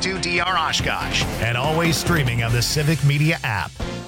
WX2DR Oshkosh, and always streaming on the Civic Media app.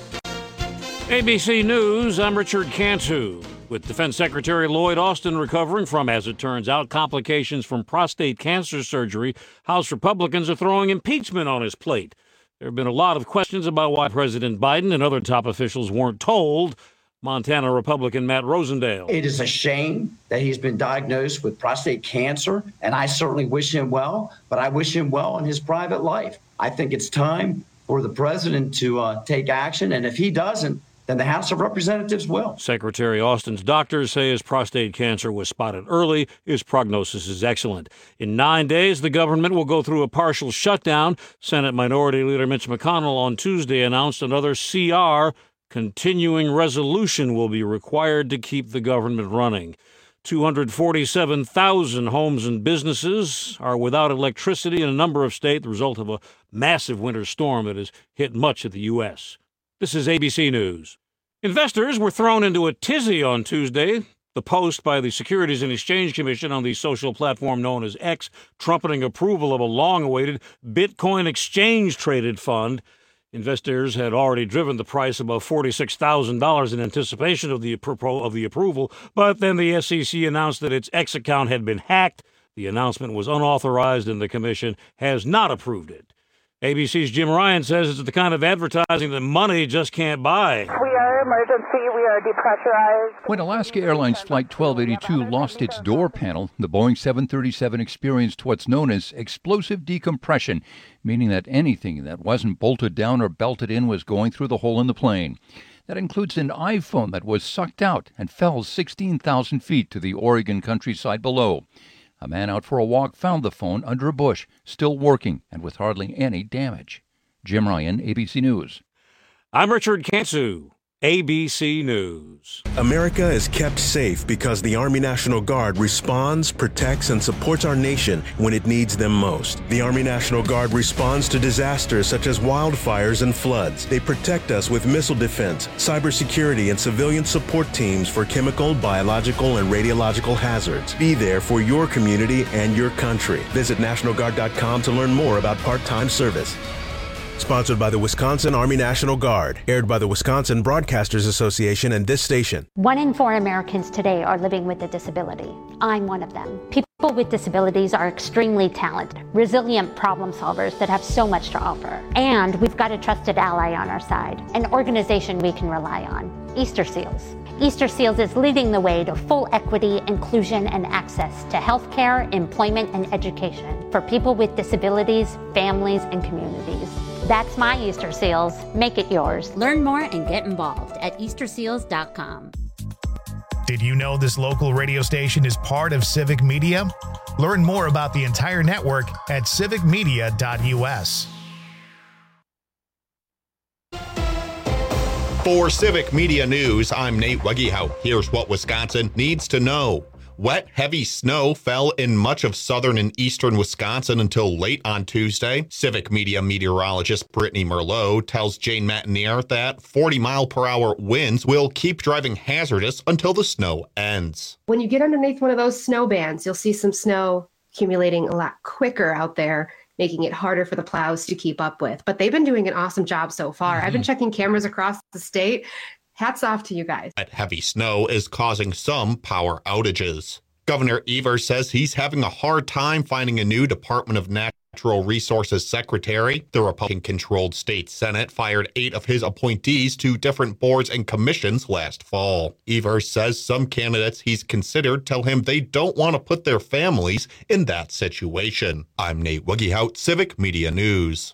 ABC News, I'm Richard Cantu. With Defense Secretary Lloyd Austin recovering from, as it turns out, complications from prostate cancer surgery, House Republicans are throwing impeachment on his plate. There have been a lot of questions about why President Biden and other top officials weren't told. Montana Republican Matt Rosendale. It is a shame that he's been diagnosed with prostate cancer, and I certainly wish him well, but I wish him well in his private life. I think it's time for the president to take action, and if he doesn't, then the House of Representatives will. Secretary Austin's doctors say his prostate cancer was spotted early. His prognosis is excellent. In 9 days, the government will go through a partial shutdown. Senate Minority Leader Mitch McConnell on Tuesday announced another CR, continuing resolution, will be required to keep the government running. 247,000 homes and businesses are without electricity in a number of states, the result of a massive winter storm that has hit much of the U.S. This is ABC News. Investors were thrown into a tizzy on Tuesday. The post by the Securities and Exchange Commission on the social platform known as X, trumpeting approval of a long-awaited Bitcoin exchange-traded fund. Investors had already driven the price above $46,000 in anticipation of the approval, but then the SEC announced that its X account had been hacked. The announcement was unauthorized, and the commission has not approved it. ABC's Jim Ryan says it's the kind of advertising that money just can't buy. We are emergency. We are depressurized. When Alaska Airlines Flight 1282 lost its door panel, the Boeing 737 experienced what's known as explosive decompression, meaning that anything that wasn't bolted down or belted in was going through the hole in the plane. That includes an iPhone that was sucked out and fell 16,000 feet to the Oregon countryside below. A man out for a walk found the phone under a bush, still working and with hardly any damage. Jim Ryan, ABC News. I'm Richard Cantu, ABC News. America is kept safe because the Army National Guard responds, protects, and supports our nation when it needs them most. The Army National Guard responds to disasters such as wildfires and floods. They protect us with missile defense, cybersecurity, and civilian support teams for chemical, biological, and radiological hazards. Be there for your community and your country. Visit NationalGuard.com to learn more about part-time service. Sponsored by the Wisconsin Army National Guard. Aired by the Wisconsin Broadcasters Association and this station. 1 in 4 Americans today are living with a disability. I'm one of them. People with disabilities are extremely talented, resilient problem solvers that have so much to offer. And we've got a trusted ally on our side, an organization we can rely on, Easter Seals. Easter Seals is leading the way to full equity, inclusion, and access to healthcare, employment, and education for people with disabilities, families, and communities. That's my Easter Seals. Make it yours. Learn more and get involved at easterseals.com. Did you know this local radio station is part of Civic Media? Learn more about the entire network at civicmedia.us. For Civic Media News, I'm Nate Wegehout. Here's what Wisconsin needs to know. Wet, heavy snow fell in much of southern and eastern Wisconsin until late on Tuesday. Civic Media meteorologist Brittany Merlot tells Jane Matenaer that 40-mile-per-hour winds will keep driving hazardous until the snow ends. When you get underneath one of those snow bands, you'll see some snow accumulating a lot quicker out there, making it harder for the plows to keep up with. But they've been doing an awesome job so far. I've been checking cameras across the state. Hats off to you guys. That heavy snow is causing some power outages. Governor Evers says he's having a hard time finding a new Department of Natural Resources secretary. The Republican-controlled state Senate fired 8 of his appointees to different boards and commissions last fall. Evers says some candidates he's considered tell him they don't want to put their families in that situation. I'm Nate Wegehout, Civic Media News.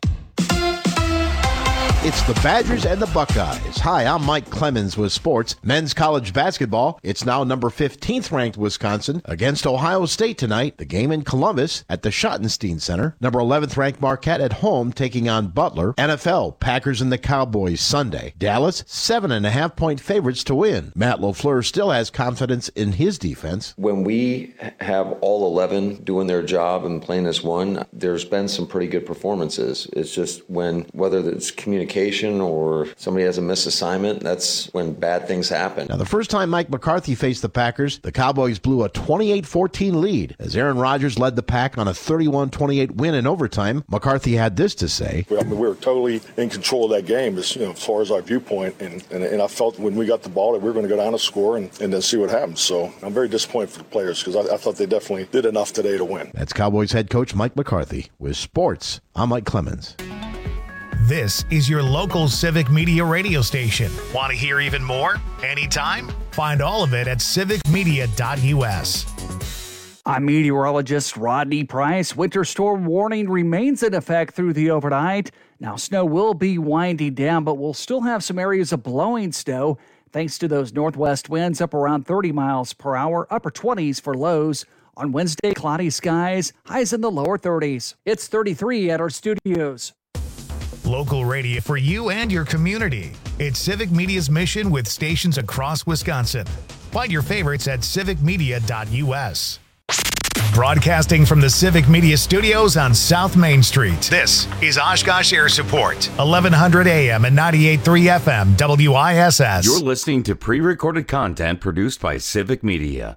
It's the Badgers and the Buckeyes. Hi, I'm Mike Clemens with sports. Men's college basketball. It's now number 15th ranked Wisconsin against Ohio State tonight. The game in Columbus at the Schottenstein Center. Number 11th ranked Marquette at home taking on Butler. NFL, Packers and the Cowboys Sunday. Dallas, 7.5-point favorites to win. Matt LaFleur still has confidence in his defense. When we have all 11 doing their job and playing as one, there's been some pretty good performances. It's just whether it's communication miscommunication or somebody has a misassignment, that's when bad things happen. Now, the first time Mike McCarthy faced the Packers, the Cowboys blew a 28-14 lead. As Aaron Rodgers led the Pack on a 31-28 win in overtime, McCarthy had this to say. We were totally in control of that game as far as our viewpoint, and I felt when we got the ball that we were going to go down and score and then see what happens. So I'm very disappointed for the players because I thought they definitely did enough today to win. That's Cowboys head coach Mike McCarthy. With sports, I'm Mike Clemens. This is your local Civic Media radio station. Want to hear even more? Anytime? Find all of it at civicmedia.us. I'm meteorologist Rodney Price. Winter storm warning remains in effect through the overnight. Now, snow will be winding down, but we'll still have some areas of blowing snow thanks to those northwest winds up around 30 miles per hour, upper 20s for lows. On Wednesday, cloudy skies, highs in the lower 30s. It's 33 at our studios. Local radio for you and your community. It's Civic Media's mission with stations across Wisconsin. Find your favorites at civicmedia.us. Broadcasting from the Civic Media Studios on South Main Street. This is Oshkosh Air Support, 1100 AM and 98.3 FM, WISS. You're listening to pre-recorded content produced by Civic Media.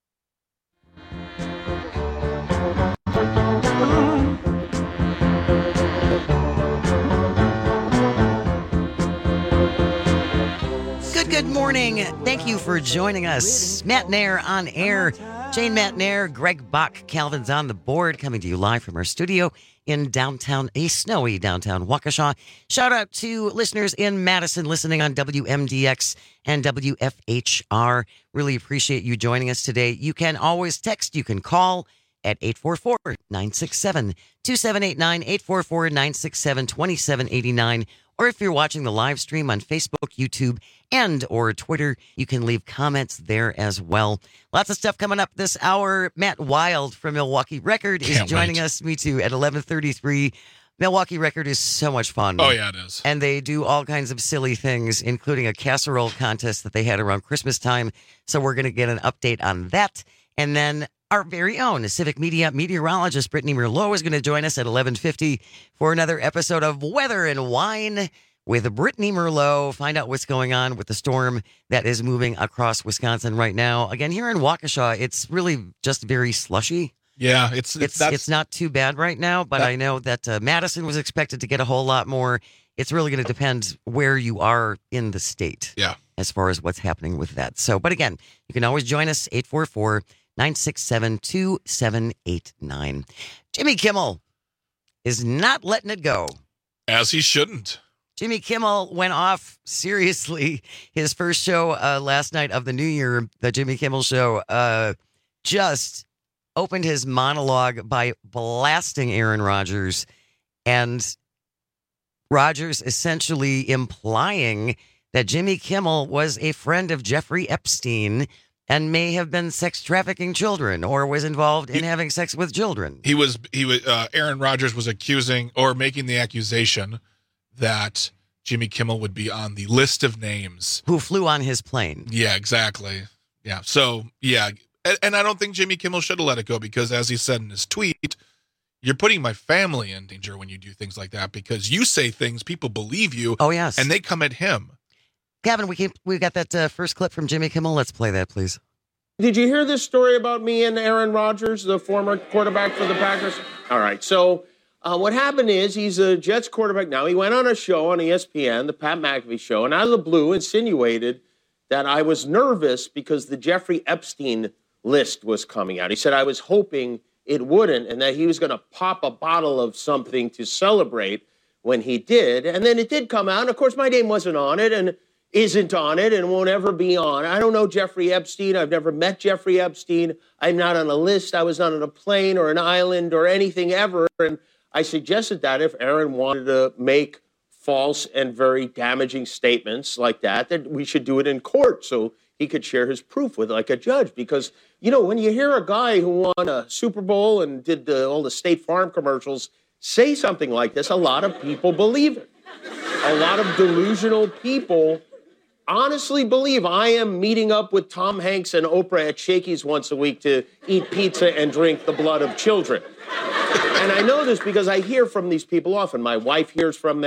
Good morning. Thank you for joining us. Matt Nair on air. Jane Matt Nair, Greg Bach, Calvin's on the board, coming to you live from our studio in snowy downtown Waukesha. Shout out to listeners in Madison listening on WMDX and WFHR. Really appreciate you joining us today. You can always text. You can call at 844-967-2789, 844-967-2789. Or if you're watching the live stream on Facebook, YouTube, and or Twitter, you can leave comments there as well. Lots of stuff coming up this hour. Matt Wild from Milwaukee Record is joining us. Me too, at 11:33. Milwaukee Record is so much fun. Oh, yeah, it is. And they do all kinds of silly things, including a casserole contest that they had around Christmas time. So we're going to get an update on that. And then our very own Civic Media meteorologist Brittany Merlot is going to join us at 11:50 for another episode of Weather and Wine with Brittany Merlot. Find out what's going on with the storm that is moving across Wisconsin right now. Again, here in Waukesha, it's really just very slushy. Yeah, it's not too bad right now, but I know that Madison was expected to get a whole lot more. It's really going to depend where you are in the state. Yeah, as far as what's happening with that. So, but again, you can always join us 844-967-2789. Jimmy Kimmel is not letting it go. As he shouldn't. Jimmy Kimmel went off seriously. His first show last night of the new year, the Jimmy Kimmel Show, just opened his monologue by blasting Aaron Rodgers. And Rodgers essentially implying that Jimmy Kimmel was a friend of Jeffrey Epstein and may have been sex trafficking children or was involved in having sex with children. Aaron Rodgers was accusing or making the accusation that Jimmy Kimmel would be on the list of names who flew on his plane. Yeah, exactly. Yeah. So, yeah. And I don't think Jimmy Kimmel should have let it go because, as he said in his tweet, you're putting my family in danger when you do things like that because you say things, people believe you. Oh, yes. And they come at him. Gavin, we got that first clip from Jimmy Kimmel. Let's play that, please. Did you hear this story about me and Aaron Rodgers, the former quarterback for the Packers? All right. So what happened is he's a Jets quarterback now. He went on a show on ESPN, the Pat McAfee show, and out of the blue insinuated that I was nervous because the Jeffrey Epstein list was coming out. He said I was hoping it wouldn't and that he was going to pop a bottle of something to celebrate when he did. And then it did come out. And, of course, my name wasn't on it and isn't on it and won't ever be on. I don't know Jeffrey Epstein. I've never met Jeffrey Epstein. I'm not on a list. I was not on a plane or an island or anything ever. And I suggested that if Aaron wanted to make false and very damaging statements like that we should do it in court so he could share his proof with like a judge. Because, you know, when you hear a guy who won a Super Bowl and did all the State Farm commercials say something like this, a lot of people believe it. A lot of delusional people honestly believe I am meeting up with Tom Hanks and Oprah at Shakey's once a week to eat pizza and drink the blood of children. And I know this because I hear from these people often. My wife hears from them.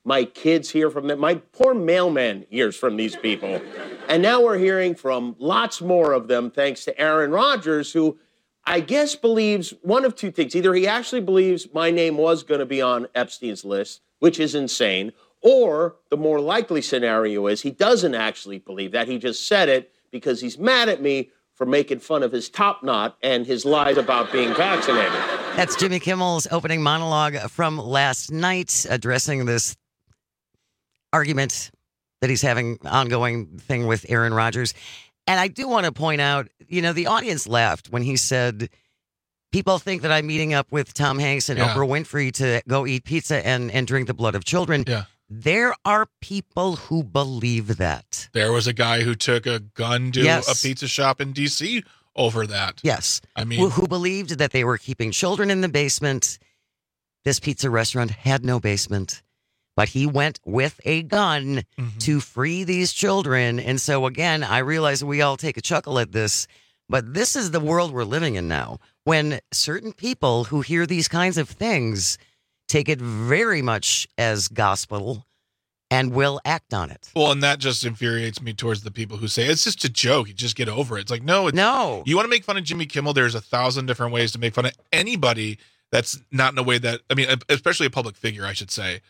My kids hear from them. My poor mailman hears from these people. And now we're hearing from lots more of them thanks to Aaron Rodgers, who I guess believes one of two things. Either he actually believes my name was going to be on Epstein's list, which is insane, or the more likely scenario is he doesn't actually believe that. He just said it because he's mad at me for making fun of his top knot and his lies about being vaccinated. That's Jimmy Kimmel's opening monologue from last night, addressing this argument that he's having, ongoing thing with Aaron Rodgers. And I do want to point out, the audience laughed when he said, people think that I'm meeting up with Tom Hanks and Oprah Winfrey to go eat pizza and drink the blood of children. Yeah. There are people who believe that. There was a guy who took a gun to a pizza shop in D.C. over that. Yes. I mean, who believed that they were keeping children in the basement. This pizza restaurant had no basement, but he went with a gun to free these children. And so, again, I realize we all take a chuckle at this, but this is the world we're living in now, when certain people who hear these kinds of things take it very much as gospel and will act on it. Well, and that just infuriates me towards the people who say, it's just a joke, you just get over it. It's like, no. You want to make fun of Jimmy Kimmel, there's 1,000 different ways to make fun of anybody that's not in a way that, especially a public figure, I should say.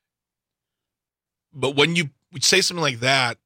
But when you say something like that,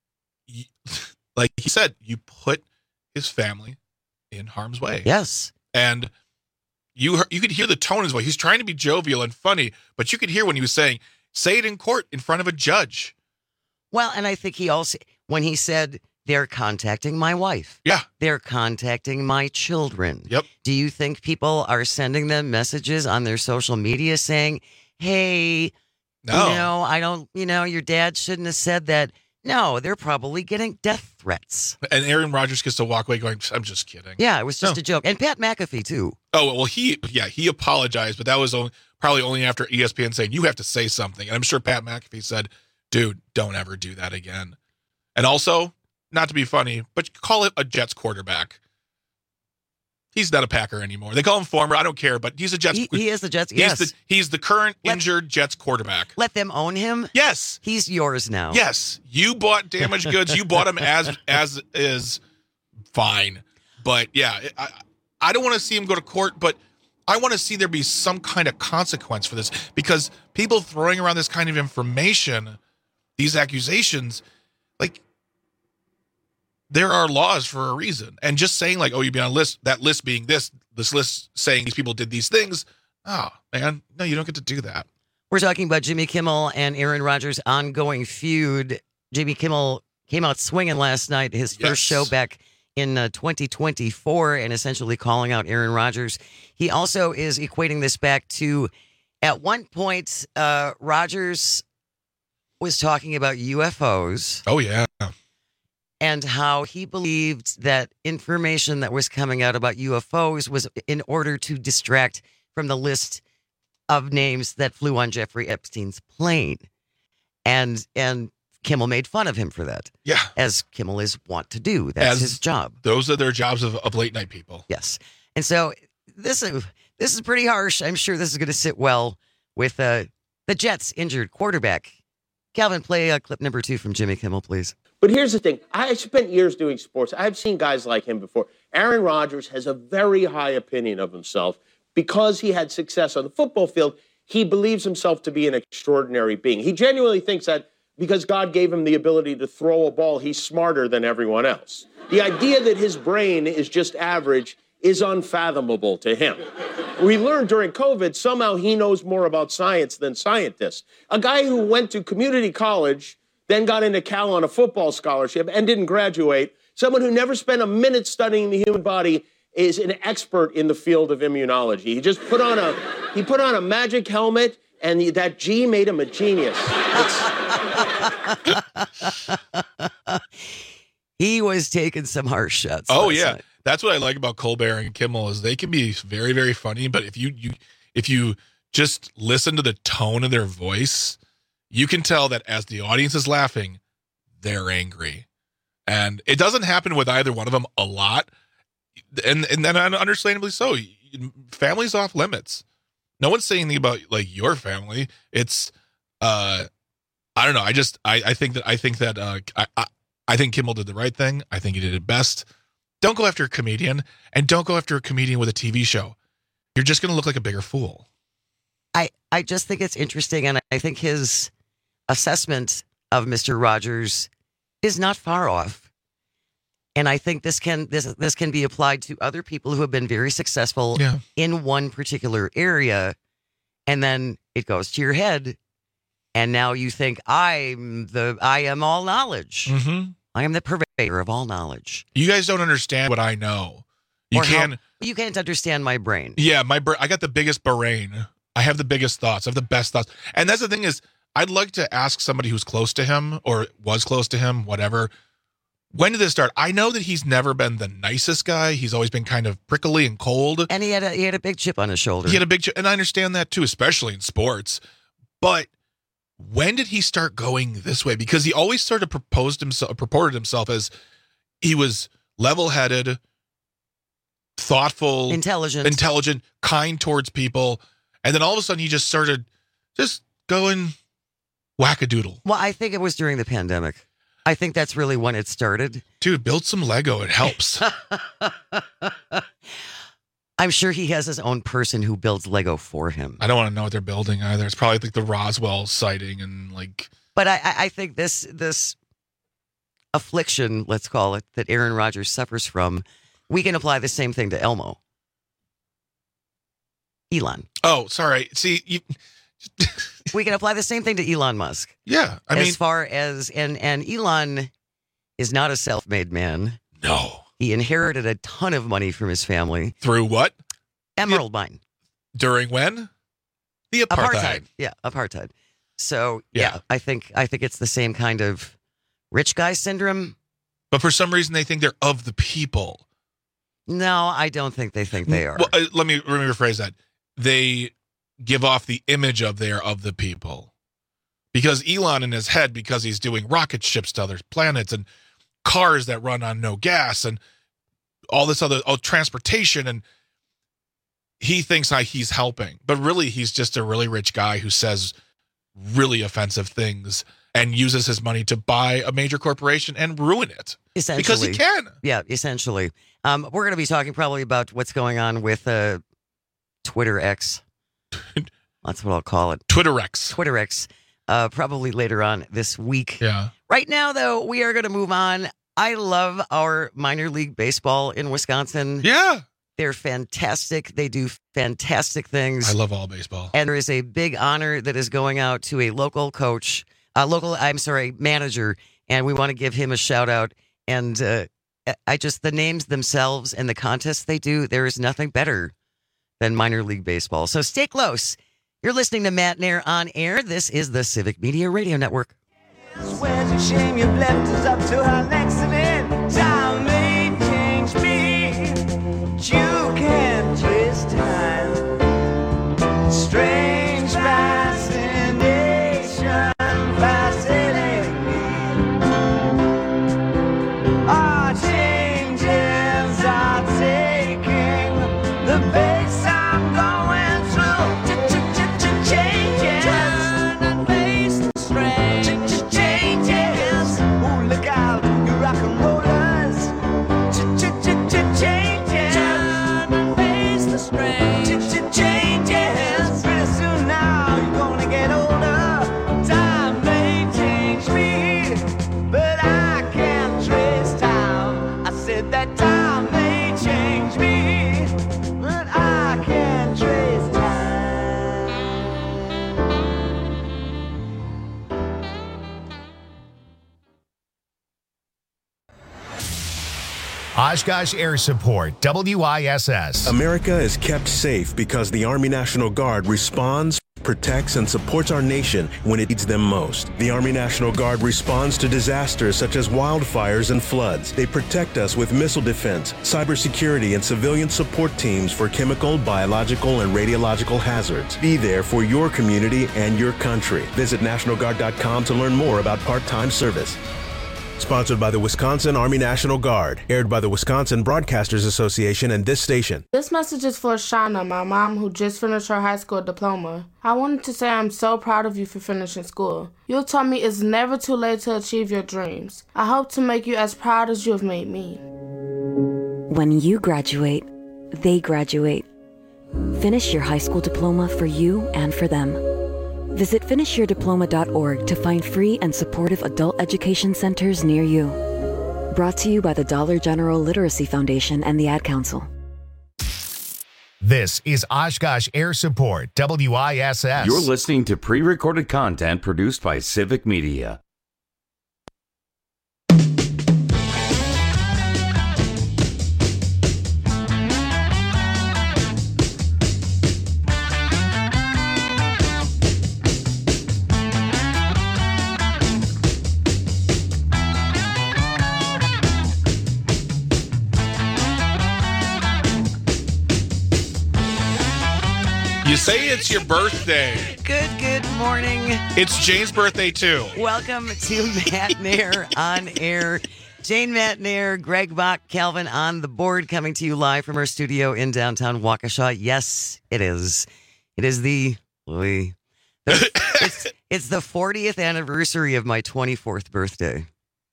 like he said, you put his family in harm's way. Yes. And you could hear the tone in his voice. He's trying to be jovial and funny, but you could hear when he was saying, say it in court in front of a judge. Well, and I think he also, when he said, they're contacting my wife. Yeah. They're contacting my children. Yep. Do you think people are sending them messages on their social media saying, hey, I don't, your dad shouldn't have said that. No, they're probably getting death threats. And Aaron Rodgers gets to walk away going, I'm just kidding. Yeah, it was just a joke. And Pat McAfee, too. Oh, well, he apologized, but that was probably only after ESPN saying, you have to say something. And I'm sure Pat McAfee said, dude, don't ever do that again. And also, not to be funny, but call it a Jets quarterback. He's not a Packer anymore. They call him former. I don't care, but he's a Jets. He is the Jets. Yes. He's the current injured Jets quarterback. Let them own him. Yes. He's yours now. Yes. You bought damaged goods. You bought him as is fine. But yeah, I don't want to see him go to court, but I want to see there be some kind of consequence for this, because people throwing around this kind of information, these accusations, like, there are laws for a reason. And just saying like, oh, you'd be on a list, that list being this list saying these people did these things. Oh, man, no, you don't get to do that. We're talking about Jimmy Kimmel and Aaron Rodgers' ongoing feud. Jimmy Kimmel came out swinging last night, his first show back in 2024, and essentially calling out Aaron Rodgers. He also is equating this back to, at one point, Rodgers was talking about UFOs. Oh, yeah. And how he believed that information that was coming out about UFOs was in order to distract from the list of names that flew on Jeffrey Epstein's plane. And Kimmel made fun of him for that. Yeah. As Kimmel is wont to do. That's his job. Those are their jobs of late night people. Yes. And so this is pretty harsh. I'm sure this is going to sit well with the Jets' injured quarterback. Calvin, play clip number 2 from Jimmy Kimmel, please. But here's the thing. I spent years doing sports. I've seen guys like him before. Aaron Rodgers has a very high opinion of himself. Because he had success on the football field, he believes himself to be an extraordinary being. He genuinely thinks that because God gave him the ability to throw a ball, he's smarter than everyone else. The idea that his brain is just average is unfathomable to him. We learned during COVID, somehow he knows more about science than scientists. A guy who went to community college, then got into Cal on a football scholarship and didn't graduate, someone who never spent a minute studying the human body, is an expert in the field of immunology. He just put on a magic helmet, and that G made him a genius. He was taking some harsh shots. Oh yeah, that's what I like about Colbert and Kimmel, is they can be very, very funny, but if you just listen to the tone of their voice, you can tell that as the audience is laughing, they're angry. And it doesn't happen with either one of them a lot. And then understandably so. Family's off limits. No one's saying anything about like your family. It's I don't know. I think Kimmel did the right thing. I think he did it best. Don't go after a comedian, and don't go after a comedian with a TV show. You're just going to look like a bigger fool. I just think it's interesting, and I think his assessment of Mr. Rogers is not far off. And I think this can be applied to other people who have been very successful in one particular area, and then it goes to your head, and now you think I am all knowledge. Mm-hmm. I am the purveyor of all knowledge. You guys don't understand what I know. You can't understand my brain. Yeah, I got the biggest brain. I have the biggest thoughts. I have the best thoughts. And that's the thing is, I'd like to ask somebody who's close to him or was close to him, whatever. When did this start? I know that he's never been the nicest guy. He's always been kind of prickly and cold. And he had a big chip on his shoulder. He had a big chip, and I understand that too, especially in sports. But when did he start going this way? Because he always sort of purported himself as he was level-headed, thoughtful, intelligent, kind towards people. And then all of a sudden he just started just going wackadoodle. Well, I think it was during the pandemic. I think that's really when it started. Dude, build some Lego. It helps. I'm sure he has his own person who builds Lego for him. I don't want to know what they're building either. It's probably like the Roswell sighting and like. But I think this affliction, let's call it, that Aaron Rodgers suffers from, we can apply the same thing to Elon. Oh, sorry. See, we can apply the same thing to Elon Musk. Yeah, as far as and Elon is not a self-made man. No, he inherited a ton of money from his family through what? Emerald Mine. During when? The apartheid. Yeah, apartheid. So yeah, I think it's the same kind of rich guy syndrome. But for some reason, they think they're of the people. No, I don't think they think they are. Well, let me rephrase that. They give off the image of they're of the people. Because Elon in his head, because he's doing rocket ships to other planets and cars that run on no gas and all this other transportation, and he thinks he's helping. But really, he's just a really rich guy who says really offensive things and uses his money to buy a major corporation and ruin it. Essentially. Because he can. Yeah, essentially. We're going to be talking probably about what's going on with Twitter X. That's what I'll call it. Twitter X. Probably later on this week. Yeah. Right now, though, we are going to move on. I love our minor league baseball in Wisconsin. Yeah. They're fantastic. They do fantastic things. I love all baseball. And there is a big honor that is going out to a local manager. And we want to give him a shout out. And the names themselves and the contests they do, there is nothing better than minor league baseball. So stay close. You're listening to Matt Nair on air. This is the Civic Media Radio Network. Swears a shame you've left us up to our accident. Time may change me. You can't twist time. Strange fascination fascinating me. Our changes are taking the pace I'm going through. Changes. Turn and face the strange. Changes. Ooh, look out, you rock and rollers. Changes. Turn and face the strange. Changes. Pretty soon now you're gonna get older. Time may change me, but I can't trace time. I said that time may change me, but I can't trace time. Oshkosh Air Support, WISS. America is kept safe because the Army National Guard responds, protects, and supports our nation when it needs them most. The Army National Guard responds to disasters such as wildfires and floods. They protect us with missile defense, cybersecurity, and civilian support teams for chemical, biological, and radiological hazards. Be there for your community and your country. Visit NationalGuard.com to learn more about part-time service. Sponsored by the Wisconsin Army National Guard. Aired by the Wisconsin Broadcasters Association and this station. This message is for Shauna, my mom, who just finished her high school diploma. I wanted to say I'm so proud of you for finishing school. You taught me it's never too late to achieve your dreams. I hope to make you as proud as you have made me. When you graduate, they graduate. Finish your high school diploma for you and for them. Visit finishyourdiploma.org to find free and supportive adult education centers near you. Brought to you by the Dollar General Literacy Foundation and the Ad Council. This is Oshkosh Air Support, WISS. You're listening to pre-recorded content produced by Civic Media. You say it's your birthday. Good morning. It's Jane's birthday, too. Welcome to Matt Nair on Air. Jane, Matt Nair, Greg Bach, Calvin on the board, coming to you live from our studio in downtown Waukesha. Yes, it is. It is it's the 40th anniversary of my 24th birthday.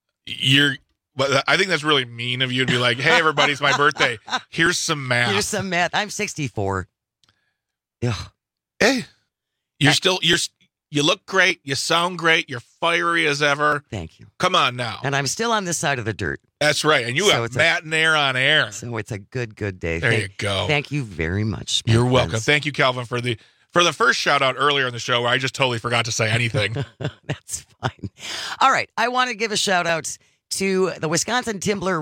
But I think that's really mean of you to be like, hey, everybody, it's my birthday. Here's some math. I'm 64. Yeah. Hey, you look great. You sound great. You're fiery as ever. Thank you. Come on now. And I'm still on this side of the dirt. That's right. And you have Matt and Air on air. So it's a good day. There you go. Thank you very much. You're welcome. Thank you, Calvin, for the first shout out earlier in the show where I just totally forgot to say anything. That's fine. All right. I want to give a shout out to the Wisconsin Timber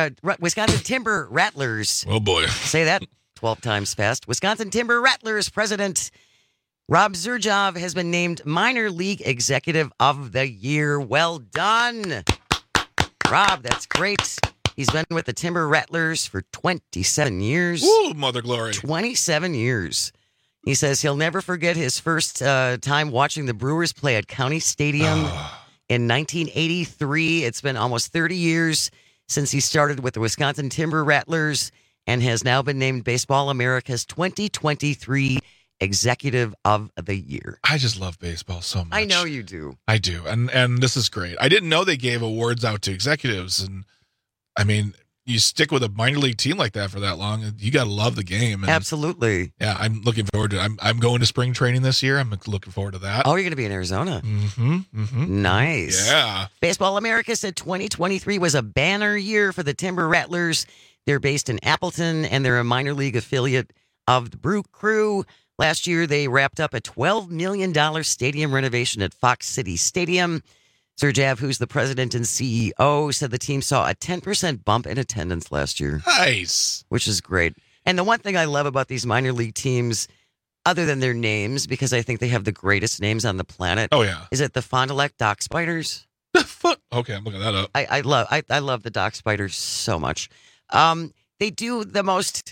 Rattlers. Oh boy. Say that 12 times fast. Wisconsin Timber Rattlers president Rob Zurjov has been named Minor League Executive of the Year. Well done, Rob. That's great. He's been with the Timber Rattlers for 27 years. Ooh, mother glory. 27 years. He says he'll never forget his first time watching the Brewers play at County Stadium in 1983. It's been almost 30 years since he started with the Wisconsin Timber Rattlers and has now been named Baseball America's 2023 Executive of the Year. I just love baseball so much. I know you do. I do. And this is great. I didn't know they gave awards out to executives. And I mean, you stick with a minor league team like that for that long, you got to love the game. And absolutely. Yeah, I'm looking forward to it. I'm going to spring training this year. I'm looking forward to that. Oh, you're going to be in Arizona. Mm-hmm. Nice. Yeah. Baseball America said 2023 was a banner year for the Timber Rattlers. They're based in Appleton, and they're a minor league affiliate of the Brew Crew. Last year, they wrapped up a $12 million stadium renovation at Fox City Stadium. Zurjov, who's the president and CEO, said the team saw a 10% bump in attendance last year. Nice. Which is great. And the one thing I love about these minor league teams, other than their names, because I think they have the greatest names on the planet. Oh, yeah. Is it the Fond du Lac Dock Spiders? Okay, I'm looking that up. I love the Dock Spiders so much. They do the most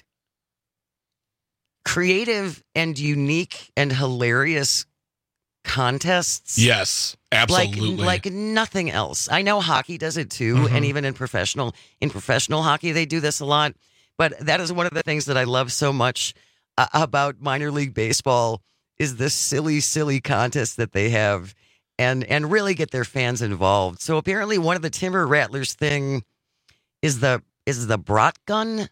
creative and unique and hilarious contests. Yes, absolutely. Like nothing else. I know hockey does it too, and even in professional hockey, they do this a lot. But that is one of the things that I love so much about minor league baseball is the silly contests that they have and really get their fans involved. So apparently one of the Timber Rattlers thing is the brat gun.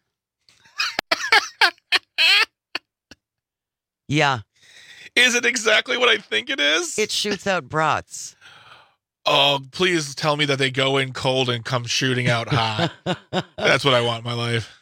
Yeah. Is it exactly what I think it is? It shoots out brats. Oh, please tell me that they go in cold and come shooting out hot. That's what I want in my life.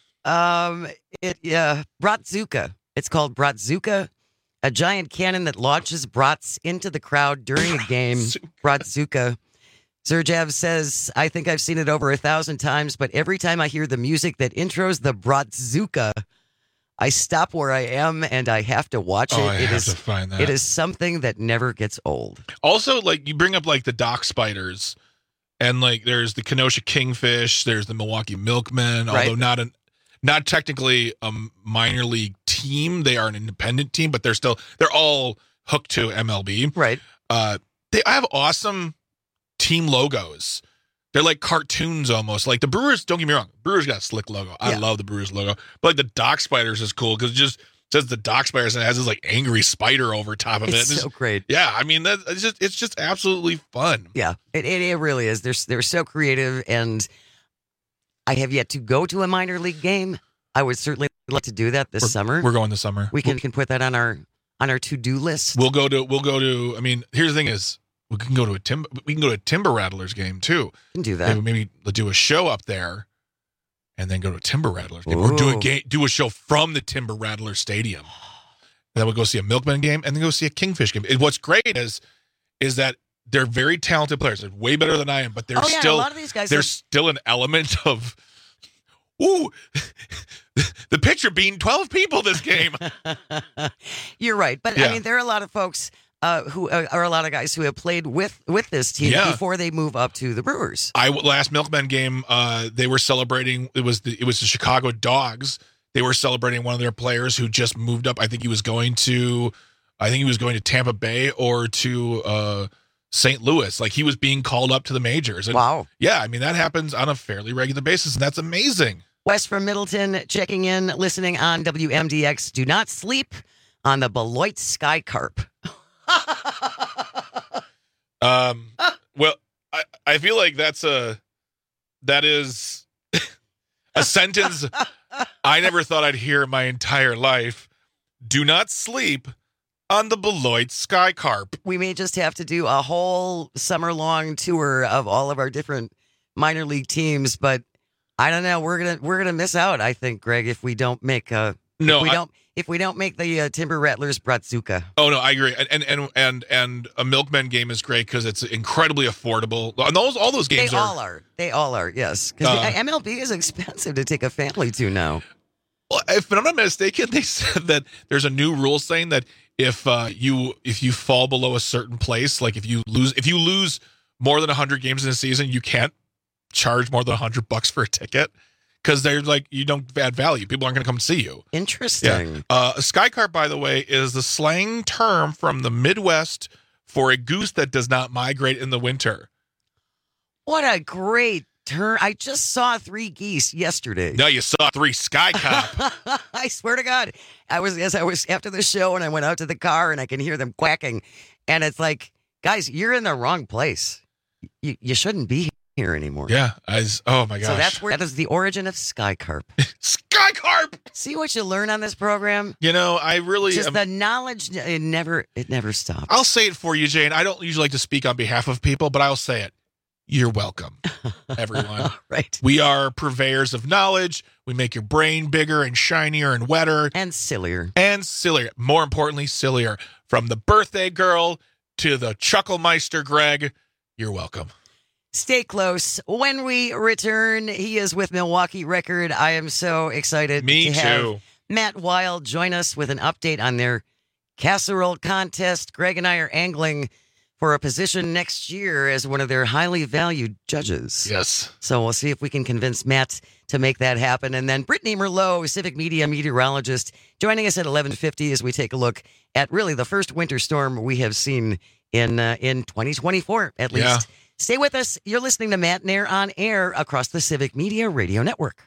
Bratzuka. It's called Bratzuka, a giant cannon that launches brats into the crowd during a game. Bratzuka. Zurjov says, I think I've seen it over 1,000 times, but every time I hear the music that intros the Bratzuka, I stop where I am and I have to watch it. I have to find that. It is something that never gets old. Also, like, you bring up like the Dock Spiders, and like there's the Kenosha Kingfish, there's the Milwaukee Milkmen, although not technically a minor league team. They are an independent team, but they're all hooked to MLB. Right. They have awesome team logos. They're like cartoons almost. Like the Brewers, don't get me wrong, Brewers got a slick logo. I love the Brewers logo. But like the Dock Spiders is cool because it just says the Dock Spiders and it has this like angry spider over top of it. It's so great. Yeah, I mean it's just absolutely fun. Yeah, it really is. They're so creative, and I have yet to go to a minor league game. I would certainly like to do that this summer. We're going this summer. We can put that on our to-do list. We'll go to. I mean, here's the thing: is we can go to a Timber Rattlers game too. Can do that. Maybe do a show up there, and then go to a Timber Rattlers game, or do a show from the Timber Rattlers Stadium. And then we'll go see a Milkman game, and then go see a Kingfish game. And what's great is that they're very talented players. They're way better than I am, but a lot of these guys there's still an element of. Ooh, the picture being 12 people this game. You're right. But I mean, there are a lot of folks who are a lot of guys who have played with this team before they move up to the Brewers. Last Milkman game, they were celebrating. It was the Chicago Dogs. They were celebrating one of their players who just moved up. I think he was going to Tampa Bay or to St. Louis. Like he was being called up to the majors. And wow. Yeah, I mean that happens on a fairly regular basis, and that's amazing. Wes from Middleton checking in, listening on WMDX. Do not sleep on the Beloit Sky Carp. Well, I feel like that is a sentence I never thought I'd hear in my entire life. Do not sleep on the Beloit Sky Carp. We may just have to do a whole summer-long tour of all of our different minor league teams, but I don't know. We're gonna miss out, I think, Greg, if we don't make if we don't make the Timber Rattlers Bratzuka. Oh no, I agree. And a Milkman game is great because it's incredibly affordable. And all those games They all are. Yes, because MLB is expensive to take a family to now. Well, if I'm not mistaken, they said that there's a new rule saying that if you fall below a certain place, like if you lose more than 100 games in a season, you can't charge more than $100 for a ticket because they're like, you don't add value. People aren't going to come see you. Interesting. Yeah. A sky carp, by the way, is the slang term from the Midwest for a goose that does not migrate in the winter. What a great term. I just saw 3 geese yesterday. No, you saw 3 sky carp. I swear to God. I was after the show and I went out to the car and I can hear them quacking. And it's like, guys, you're in the wrong place. You shouldn't be here anymore. Yeah. Oh my gosh. So that is the origin of sky carp. Sky carp. See what you learn on this program? You know, I really just the knowledge. It never stops. I'll say it for you, Jane. I don't usually like to speak on behalf of people, but I'll say it. You're welcome, everyone. Right. We are purveyors of knowledge. We make your brain bigger and shinier and wetter. And sillier. More importantly, sillier. From the birthday girl to the Chucklemeister Greg, you're welcome. Stay close. When we return, he is with Milwaukee Record. I am so excited to have Matt Wild join us with an update on their casserole contest. Greg and I are angling for a position next year as one of their highly valued judges. Yes. So we'll see if we can convince Matt to make that happen. And then Brittany Merlot, Civic Media meteorologist, joining us at 11:50 as we take a look at really the first winter storm we have seen in 2024, at least. Yeah. Stay with us. You're listening to Matt Nair on air across the Civic Media Radio Network.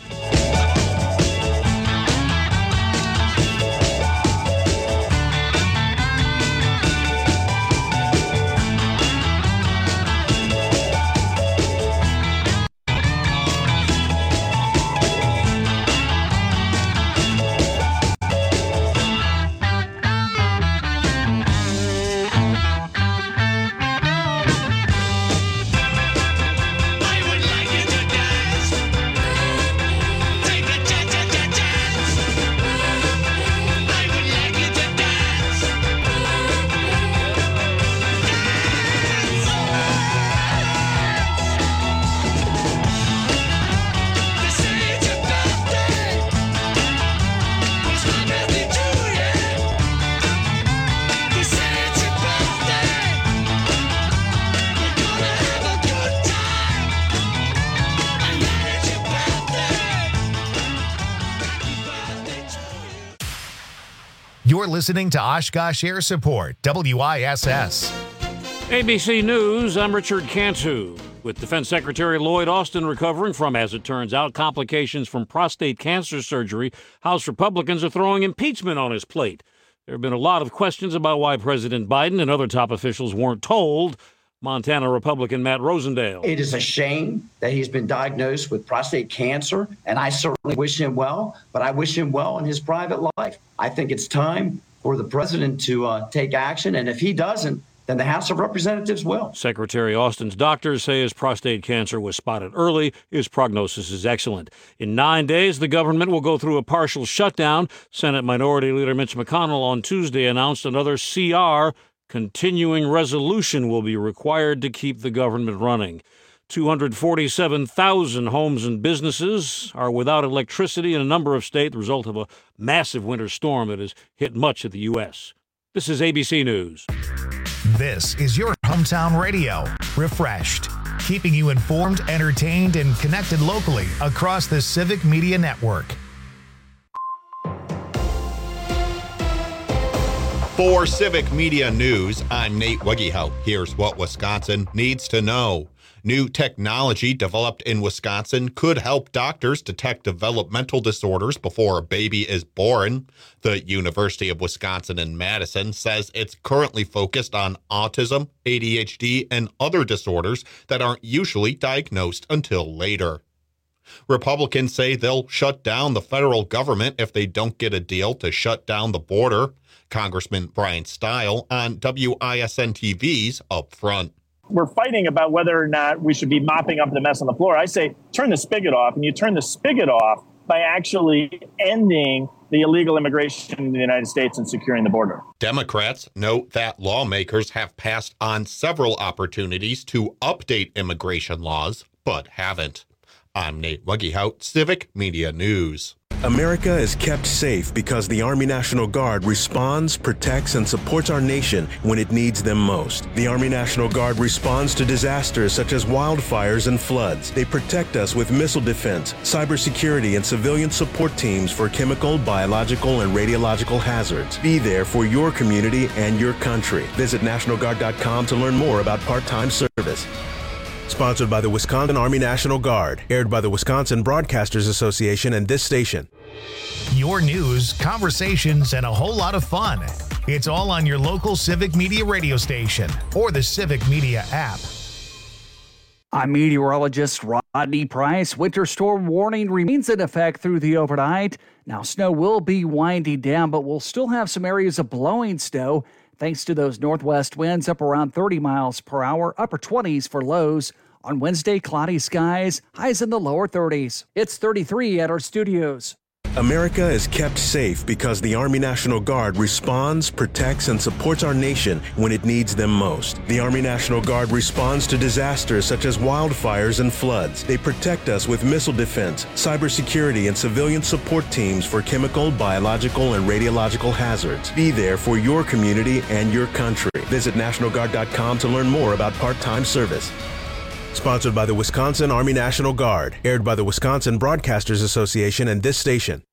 You're listening to Oshkosh Air Support, WISS. ABC News, I'm Richard Cantu. With Defense Secretary Lloyd Austin recovering from, as it turns out, complications from prostate cancer surgery, House Republicans are throwing impeachment on his plate. There have been a lot of questions about why President Biden and other top officials weren't told. Montana Republican Matt Rosendale. It is a shame that he's been diagnosed with prostate cancer, and I certainly wish him well, but I wish him well in his private life. I think it's time for the president to take action, and if he doesn't, then the House of Representatives will. Secretary Austin's doctors say his prostate cancer was spotted early. His prognosis is excellent. In 9 days, the government will go through a partial shutdown. Senate Minority Leader Mitch McConnell on Tuesday announced another CR, continuing resolution, will be required to keep the government running. 247,000 homes and businesses are without electricity in a number of states, the result of a massive winter storm that has hit much of the U.S. This is ABC News. This is your hometown radio, refreshed, keeping you informed, entertained, and connected locally across the Civic Media Network. For Civic Media News, I'm Nate Weggehout. Here's what Wisconsin needs to know. New technology developed in Wisconsin could help doctors detect developmental disorders before a baby is born. The University of Wisconsin in Madison says it's currently focused on autism, ADHD, and other disorders that aren't usually diagnosed until later. Republicans say they'll shut down the federal government if they don't get a deal to shut down the border. Congressman Brian Stile on WISN TV's Up Front. We're fighting about whether or not we should be mopping up the mess on the floor. I say turn the spigot off, and you turn the spigot off by actually ending the illegal immigration in the United States and securing the border. Democrats note that lawmakers have passed on several opportunities to update immigration laws, but haven't. I'm Nate Weggehout, Civic Media News. America is kept safe because the Army National Guard responds, protects, and supports our nation when it needs them most. The Army National Guard responds to disasters such as wildfires and floods. They protect us with missile defense, cybersecurity, and civilian support teams for chemical, biological, and radiological hazards. Be there for your community and your country. Visit NationalGuard.com to learn more about part-time service. Sponsored by the Wisconsin Army National Guard. Aired by the Wisconsin Broadcasters Association and this station. Your news, conversations, and a whole lot of fun. It's all on your local Civic Media radio station or the Civic Media app. I'm meteorologist Rodney Price. Winter storm warning remains in effect through the overnight. Now, snow will be winding down, but we'll still have some areas of blowing snow thanks to those northwest winds up around 30 miles per hour, upper 20s for lows. On Wednesday, cloudy skies, highs in the lower 30s. It's 33 at our studios. America is kept safe because the Army National Guard responds, protects, and supports our nation when it needs them most. The Army National Guard responds to disasters such as wildfires and floods. They protect us with missile defense, cybersecurity, and civilian support teams for chemical, biological, and radiological hazards. Be there for your community and your country. Visit NationalGuard.com to learn more about part-time service. Sponsored by the Wisconsin Army National Guard. Aired by the Wisconsin Broadcasters Association and this station.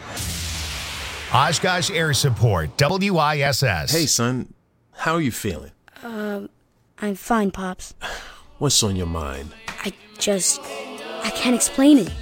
Oshkosh Air Support, WISS. Hey, son. How are you feeling? I'm fine, Pops. What's on your mind? I can't explain it.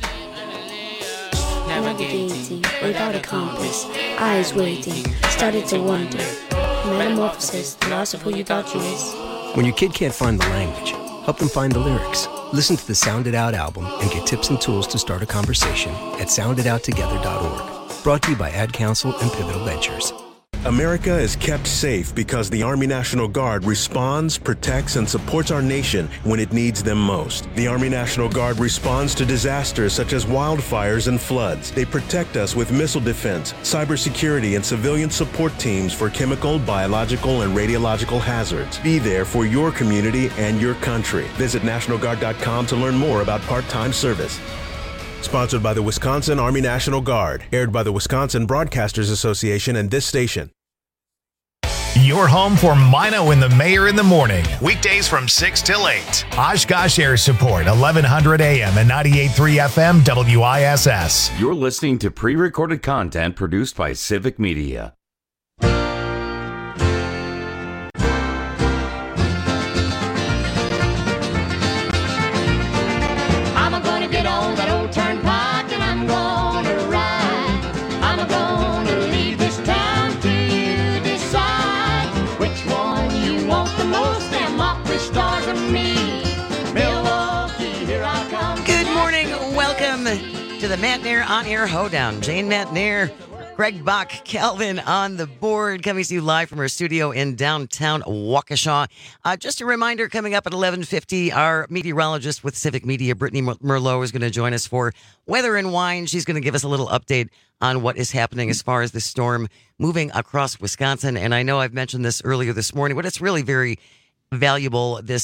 Navigating without a compass, eyes waiting, started to wonder. Metamorphosis, the loss of who you thought you was. When your kid can't find the language, help them find the lyrics. Listen to the Sound It Out album and get tips and tools to start a conversation at sounditouttogether.org. Brought to you by Ad Council and Pivotal Ventures. America is kept safe because the Army National Guard responds, protects, and supports our nation when it needs them most. The Army National Guard responds to disasters such as wildfires and floods. They protect us with missile defense, cybersecurity, and civilian support teams for chemical, biological, and radiological hazards. Be there for your community and your country. Visit NationalGuard.com to learn more about part-time service. Sponsored by the Wisconsin Army National Guard. Aired by the Wisconsin Broadcasters Association and this station. Your home for Mino and the Mayor in the morning. Weekdays from 6 till 8. Oshkosh Air Support, 1100 AM and 98.3 FM WISS. You're listening to pre-recorded content produced by Civic Media. the Matt Nair On Air Hoedown. Jane Matt Nair, Greg Bach, Calvin on the board, coming to you live from our studio in downtown Waukesha. Just a reminder, coming up at 11:50, our meteorologist with Civic Media, Brittany Merlot, is going to join us for Weather and Wine. She's going to give us a little update on what is happening as far as the storm moving across Wisconsin. And I know I've mentioned this earlier this morning, but it's really very valuable. This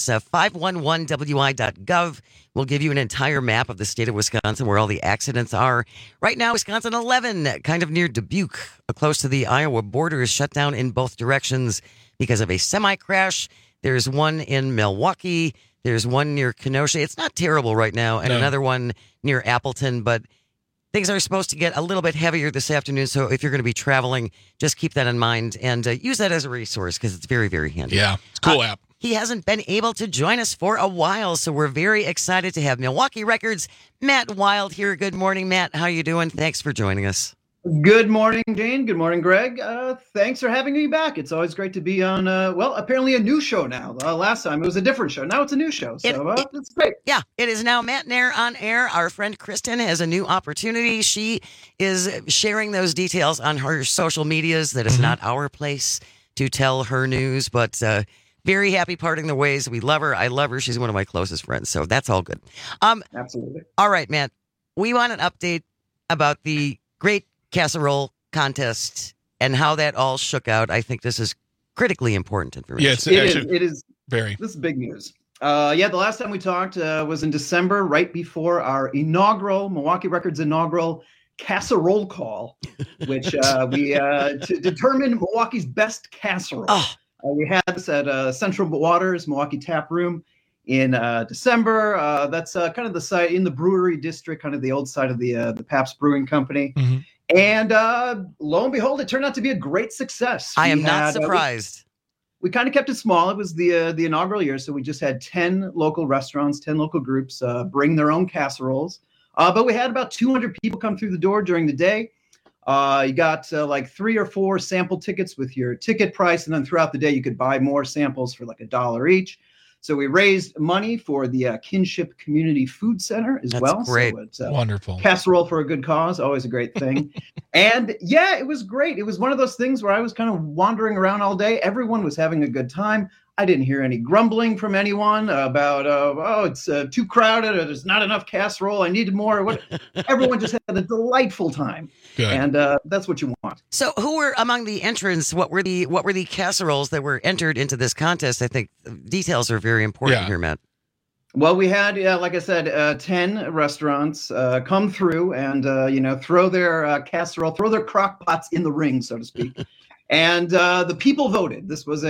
511wi.gov will give you an entire map of the state of Wisconsin where all the accidents are. Right now, Wisconsin 11, kind of near Dubuque, close to the Iowa border, is shut down in both directions because of a semi-crash. There's one in Milwaukee. There's one near Kenosha. It's not terrible right now. And another one near Appleton, but things are supposed to get a little bit heavier this afternoon. So if you're going to be traveling, just keep that in mind and use that as a resource because it's very, very handy. Yeah, it's a cool app. He hasn't been able to join us for a while, so we're very excited to have Milwaukee Records' Matt Wild here. Good morning, Matt. How you doing? Thanks for joining us. Good morning, Jane. Good morning, Greg. Thanks for having me back. It's always great to be on, apparently a new show now. Last time it was a different show. Now it's a new show, so it's great. Yeah, it is now Matt Nair On Air. Our friend Kristen has a new opportunity. She is sharing those details on her social medias. That is not our place to tell her news, but very happy parting the ways. We love her. I love her. She's one of my closest friends, so that's all good. Absolutely. All right, Matt. We want an update about the Great Casserole Contest and how that all shook out. I think this is critically important information. Yeah, it is very. This is big news. The last time we talked was in December, right before our Milwaukee Records inaugural casserole call, which we to determine Milwaukee's best casserole. We had this at Central Waters Milwaukee Tap Room in December. That's kind of the site in the brewery district, kind of the old side of the Pabst Brewing Company. And lo and behold, it turned out to be a great success. I am not surprised. We kind of kept it small. It was the inaugural year, so we just had 10 local restaurants, 10 local groups bring their own casseroles. But we had about 200 people come through the door during the day. You got like 3 or 4 sample tickets with your ticket price, and then throughout the day you could buy more samples for like $1 each. So we raised money for the Kinship Community Food Center as well. Great. So it's, wonderful. Casserole for a good cause, always a great thing. And yeah, it was great. It was one of those things where I was kind of wandering around all day. Everyone was having a good time. I didn't hear any grumbling from anyone about, it's too crowded or there's not enough casserole. I needed more. Everyone just had a delightful time. Good. And that's what you want. So who were among the entrants? What were the casseroles that were entered into this contest? I think details are very important here, Matt. Well, we had, like I said, 10 restaurants come through and, throw their casserole, throw their crock pots in the ring, so to speak. And the people voted. This was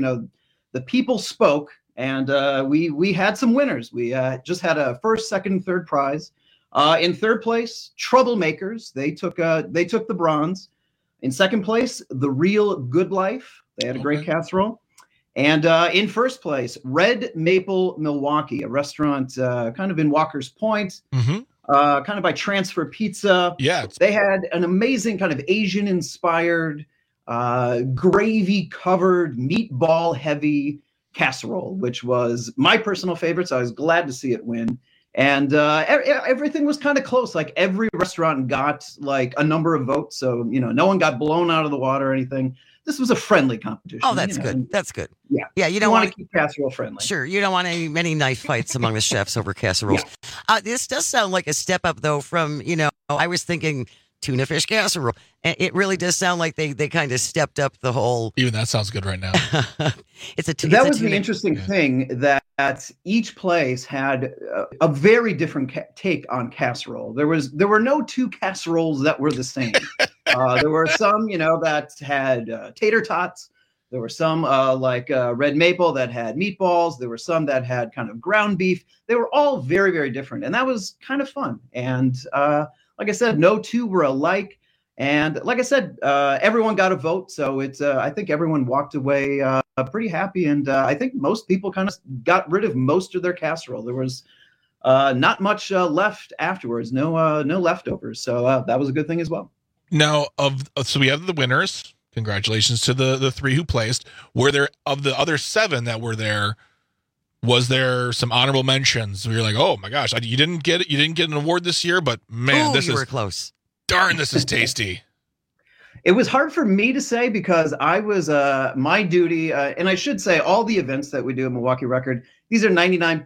the people spoke, and we had some winners. We just had a first, second, and third prize. In third place, Troublemakers. They took the bronze. In second place, The Real Good Life. They had a great casserole. And in first place, Red Maple Milwaukee, a restaurant kind of in Walker's Point, kind of by Transfer Pizza. Yeah. They had an amazing kind of Asian-inspired, gravy-covered, meatball-heavy casserole, which was my personal favorite, so I was glad to see it win. And everything was kind of close. Like every restaurant got like a number of votes, so no one got blown out of the water or anything. This was a friendly competition. Oh, that's good. That's good. Yeah. Yeah, you don't want to keep casserole friendly. Sure. You don't want many knife fights among the chefs over casseroles. Yeah. This does sound like a step up, though, from, I was thinking tuna fish casserole. It really does sound like they kind of stepped up the whole. Even that sounds good right now. That was the interesting thing, that each place had a very different take on casserole. There were no 2 casseroles that were the same. There were some, that had tater tots. There were some like Red Maple that had meatballs. There were some that had kind of ground beef. They were all very, very different. And that was kind of fun. And like I said, no 2 were alike. And like I said, everyone got a vote. So it's I think everyone walked away pretty happy. And I think most people kind of got rid of most of their casserole. There was not much left afterwards, no leftovers. So that was a good thing as well. Now, so we have the winners. Congratulations to the 3 who placed. Were there, of the other 7 that were there, Was there some honorable mentions where you're like, oh my gosh, you didn't get it, you didn't get an award this year, but man, you were close. Darn, this is tasty. It was hard for me to say because I was my duty, and I should say all the events that we do at Milwaukee Record, these are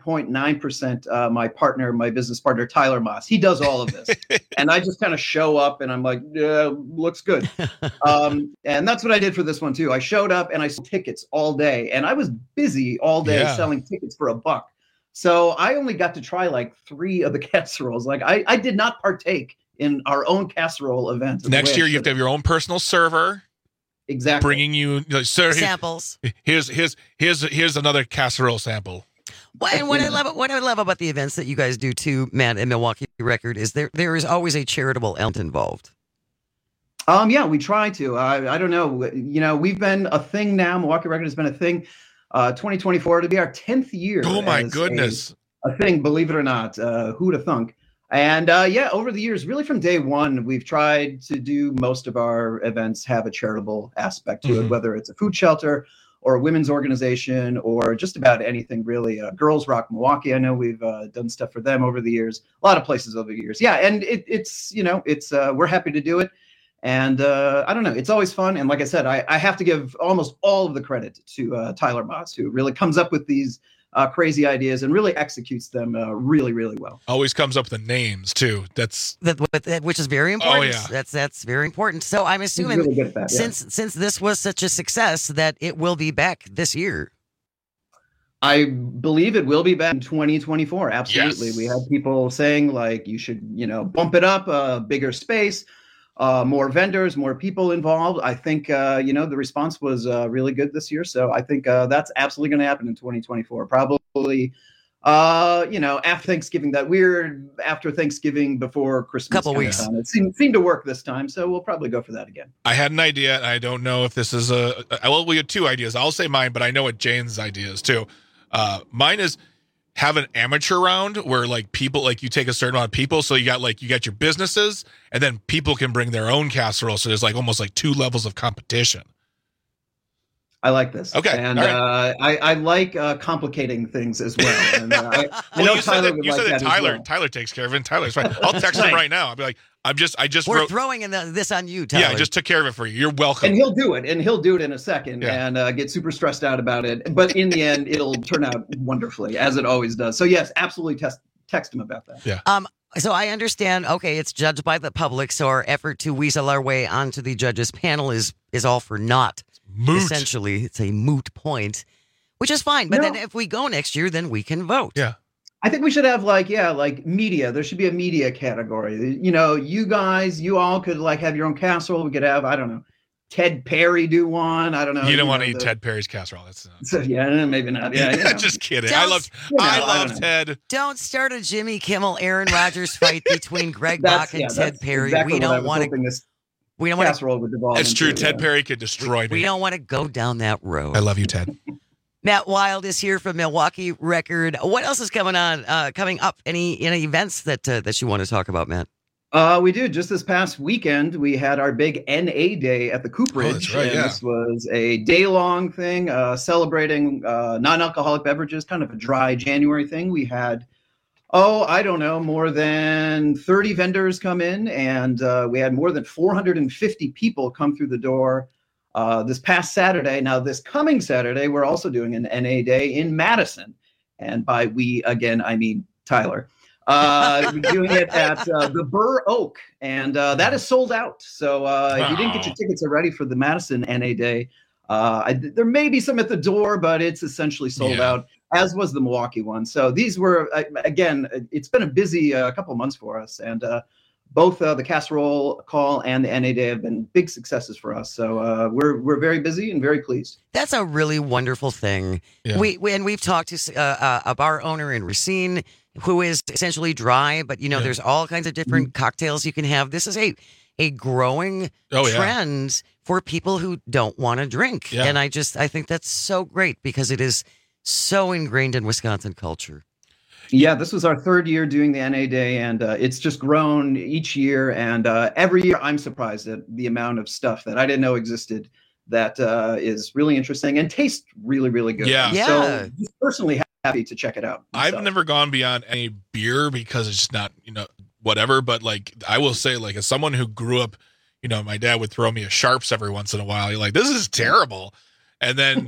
99.9% my business partner, Tyler Moss. He does all of this. And I just kind of show up and I'm like, yeah, looks good. And that's what I did for this one too. I showed up and I sold tickets all day and I was busy all day selling tickets for $1. So I only got to try like 3 of the casseroles. Like I did not partake in our own casserole event. Next year, you have to have your own personal server. Exactly. Bringing you sir, samples. Here's another casserole sample. Well, and what I love about the events that you guys do too, Matt, and Milwaukee Record is there is always a charitable element involved. Yeah, we try to. I don't know. You know, we've been a thing now. Milwaukee Record has been a thing. 2024 to be our 10th year. Oh my goodness. A thing, believe it or not. Who'd have thunk? And over the years, really from day one, we've tried to do most of our events have a charitable aspect to it, whether it's a food shelter or a women's organization or just about anything really. Girls Rock Milwaukee, I know we've done stuff for them over the years, a lot of places over the years. Yeah, and it's we're happy to do it. And I don't know, it's always fun. And like I said, I have to give almost all of the credit to Tyler Moss, who really comes up with these crazy ideas and really executes them really, really well. Always comes up with the names too. Which is very important. Oh, yeah. That's very important. So I'm assuming really good at that, since this was such a success that it will be back this year. I believe it will be back in 2024. Absolutely. Yes. We had people saying like you should, bump it up, bigger space. More vendors, more people involved. I think, the response was really good this year. So I think that's absolutely going to happen in 2024. Probably, after Thanksgiving, that weird after Thanksgiving before Christmas. Couple weeks. It seemed to work this time. So we'll probably go for that again. I had an idea. And I don't know if this is we had 2 ideas. I'll say mine, but I know what Jane's idea is too. Mine is have an amateur round where like people, like you take a certain amount of people. So you got your businesses and then people can bring their own casserole. So there's like almost like 2 levels of competition. I like this. Okay. And right. I like complicating things as well. And I know Tyler would like that Tyler, as well. Tyler takes care of it. And Tyler's fine. I'll text him right now. I'll be like, I just We're throwing this on you, Tyler. Yeah, I just took care of it for you. You're welcome. And he'll do it in a second and get super stressed out about it. But in the end, it'll turn out wonderfully, as it always does. So yes, absolutely text him about that. Yeah. So I understand, okay, it's judged by the public, so our effort to weasel our way onto the judges panel is all for naught. Moot. Essentially, it's a moot point, which is fine. But then if we go next year, then we can vote. Yeah. I think we should have like media. There should be a media category. You guys, you all could like have your own casserole. We could have, I don't know, Ted Perry do one. I don't know. You don't want to eat Ted Perry's casserole. That's so, maybe not. Yeah, just kidding. I love Ted. Don't start a Jimmy Kimmel, Aaron Rodgers fight between Greg Bach and Ted Perry. Exactly we don't want to. We don't casserole would devolve. It's true. Ted Perry could destroy me. We don't want to go down that road. I love you, Ted. Matt Wild is here from Milwaukee Record. What else is coming up? Any events that you want to talk about, Matt? We do. Just this past weekend, we had our big NA Day at the Cooperage. Oh, that's right, and this was a day-long thing celebrating non-alcoholic beverages, kind of a dry January thing. We had, I don't know, more than 30 vendors come in, and we had more than 450 people come through the door this past Saturday. Now, this coming Saturday, we're also doing an NA Day in Madison. And by we, again, I mean Tyler. We're doing it at the Burr Oak, and that is sold out. So if you didn't get your tickets already for the Madison NA Day, there may be some at the door, but it's essentially sold out, as was the Milwaukee one. So these were, again, it's been a busy couple of months for us, and both the Casserole Call and the NA Day have been big successes for us. So we're very busy and very pleased. That's a really wonderful thing. Yeah. We've talked to a bar owner in Racine who is essentially dry, but there's all kinds of different cocktails you can have. This is a growing trend for people who don't want to drink. Yeah. And I think that's so great because it is so ingrained in Wisconsin culture. Yeah, this was our 3rd year doing the NA Day, and it's just grown each year. And every year I'm surprised at the amount of stuff that I didn't know existed that is really interesting and tastes really, really good. Yeah. So just personally happy to check it out. I've never gone beyond any beer because it's just not, whatever. But like, I will say, like, as someone who grew up, my dad would throw me a Sharps every once in a while. You're like, this is terrible. And then,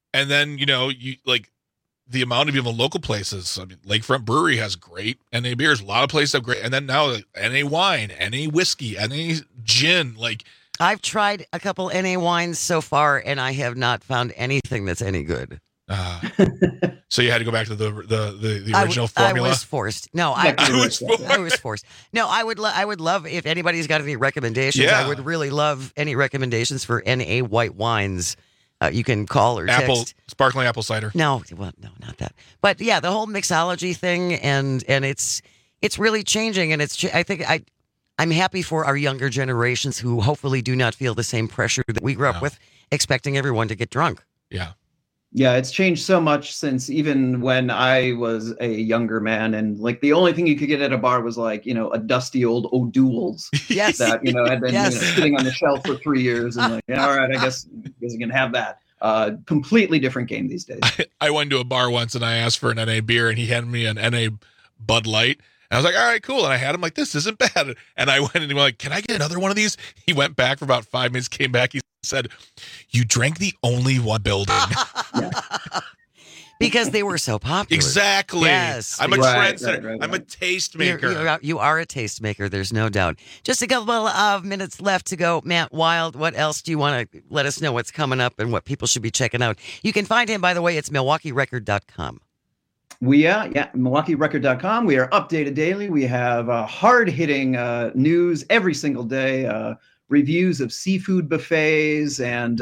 you like the amount of even local places. I mean, Lakefront Brewery has great NA beers. A lot of places have great. And then now NA wine, NA whiskey, NA gin, like. I've tried a couple NA wines so far, and I have not found anything that's any good. So you had to go back to the original formula. I was forced. No, I was forced. No, I would love if anybody's got any recommendations. Yeah. I would really love any recommendations for NA white wines. You can call or text. Sparkling apple cider. No, not that. But yeah, the whole mixology thing, and it's really changing, and I think I'm happy for our younger generations who hopefully do not feel the same pressure that we grew up with, expecting everyone to get drunk. Yeah. Yeah, it's changed so much since even when I was a younger man, and like the only thing you could get at a bar was like, a dusty old O'Doul's yes. that, had been sitting on the shelf for 3 years, and like, all right, I guess you can have that. Completely different game these days. I went to a bar once and I asked for an NA beer and he handed me an NA Bud Light. And I was like, all right, cool. And I had him like, this isn't bad. And I went and he went like, can I get another one of these? He went back for about 5 minutes, came back. He said, you drank the only one building. Because they were so popular. Exactly. Yes. I'm a trendsetter. Right. I'm a tastemaker. You are a tastemaker. There's no doubt. Just a couple of minutes left to go. Matt Wild, what else do you want to let us know what's coming up and what people should be checking out? You can find him, by the way, it's MilwaukeeRecord.com. MilwaukeeRecord.com. We are updated daily. We have hard-hitting news every single day. Reviews of seafood buffets and,